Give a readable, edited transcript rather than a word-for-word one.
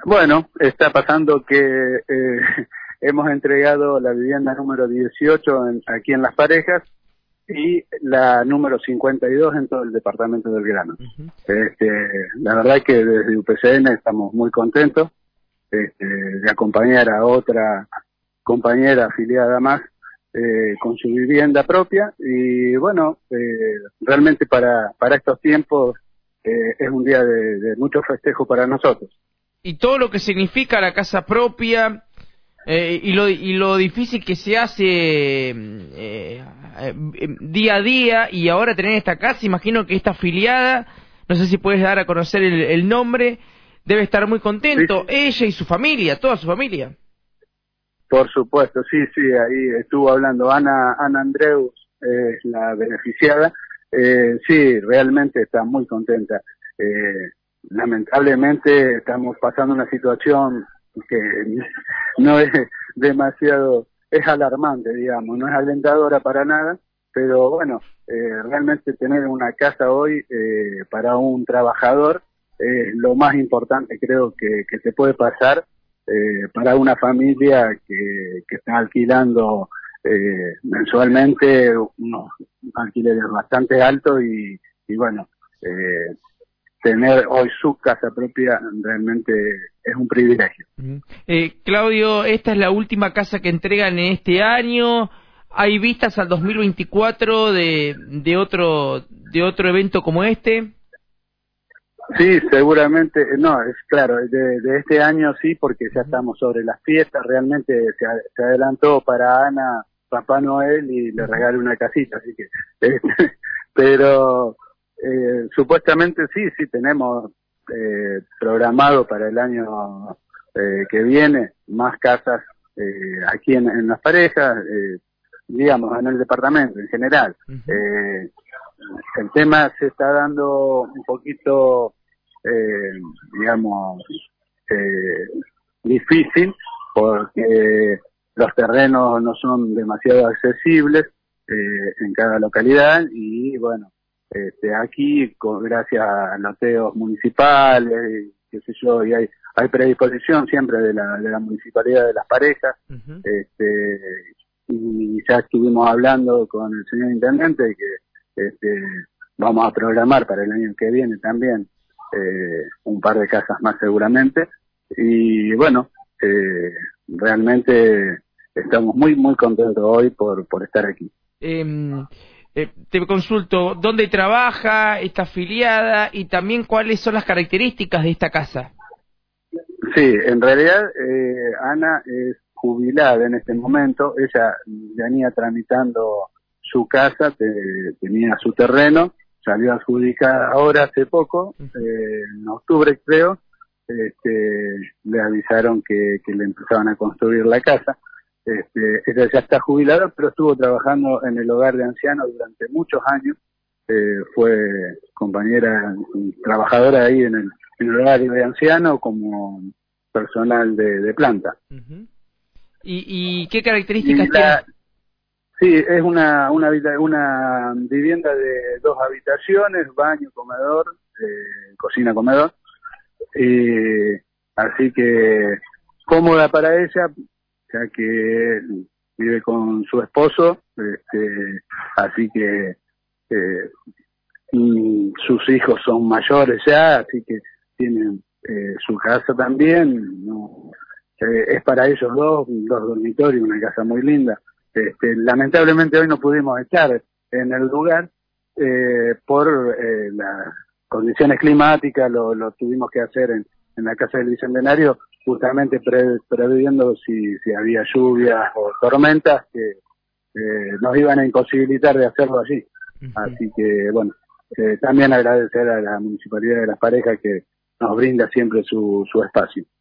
Bueno, está pasando que hemos entregado la vivienda número 18 aquí en Las Parejas y la número 52 en todo el departamento del Grano. La verdad es que desde UPCN estamos muy contentos de acompañar a otra compañera afiliada más con su vivienda propia y bueno, realmente para estos tiempos es un día de mucho festejo para nosotros. Y todo lo que significa la casa propia y lo difícil que se hace día a día, y ahora tener esta casa, imagino que esta afiliada, no sé si puedes dar a conocer el nombre, debe estar muy contento, sí. Ella y su familia, toda su familia. Por supuesto, sí, ahí estuvo hablando Ana Andreus, la beneficiada, sí, realmente está muy contenta. Lamentablemente estamos pasando una situación que no es demasiado, es alarmante, digamos, no es alentadora para nada, pero bueno, realmente tener una casa hoy para un trabajador es lo más importante, creo que se puede pasar para una familia que está alquilando mensualmente unos alquileres bastante altos y bueno, tener hoy su casa propia realmente es un privilegio. Claudio, esta es la última casa que entregan en este año. ¿Hay vistas al 2024 de otro evento como este? Sí, seguramente, no, es claro, de este año sí, porque ya estamos sobre las fiestas, realmente se adelantó para Ana Papá Noel y le regalé una casita, así que, pero supuestamente sí tenemos programado para el año que viene más casas aquí en Las Parejas, digamos, en el departamento en general. El tema se está dando un poquito, digamos, difícil porque los terrenos no son demasiado accesibles en cada localidad y bueno, aquí gracias a loteos municipales, qué sé yo, y hay predisposición siempre de la municipalidad de Las Parejas, y ya estuvimos hablando con el señor intendente que vamos a programar para el año que viene también un par de casas más seguramente y bueno, realmente estamos muy contentos hoy por estar aquí. Te consulto, ¿dónde trabaja esta afiliada y también cuáles son las características de esta casa? Sí, en realidad Ana es jubilada en este momento, ella venía tramitando su casa, tenía su terreno, salió adjudicada ahora hace poco, en octubre creo, le avisaron que le empezaban a construir la casa. Ella ya está jubilada, pero estuvo trabajando en el hogar de ancianos durante muchos años, fue compañera, trabajadora ahí en el hogar de ancianos como personal de planta. ¿Y qué características tiene? Sí, es una vivienda de 2 habitaciones, baño, comedor, cocina, comedor, así que cómoda para ella, ya que vive con su esposo, así que sus hijos son mayores ya, así que tienen su casa también, ¿no? Es para ellos dos dormitorios, una casa muy linda. Lamentablemente hoy no pudimos estar en el lugar por las condiciones climáticas, lo tuvimos que hacer en la casa del Bicentenario, justamente previendo si había lluvias o tormentas que nos iban a imposibilitar de hacerlo allí. Así que bueno, también agradecer a la Municipalidad de Las Parejas que nos brinda siempre su espacio.